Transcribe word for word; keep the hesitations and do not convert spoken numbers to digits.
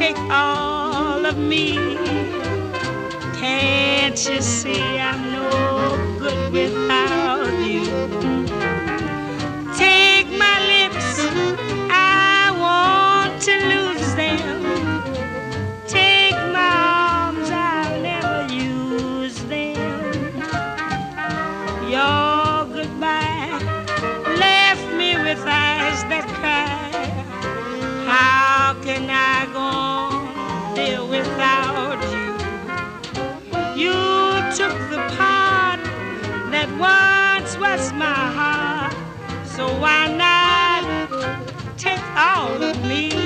take all of me. Can't you see I'm no good without you? Take my lips, I want to lose them. Take my arms, I'll never use them. Your goodbye left me with eyes that cry. How can I go on, dear, without you? You took the part that once was my heart, so why not take all of me?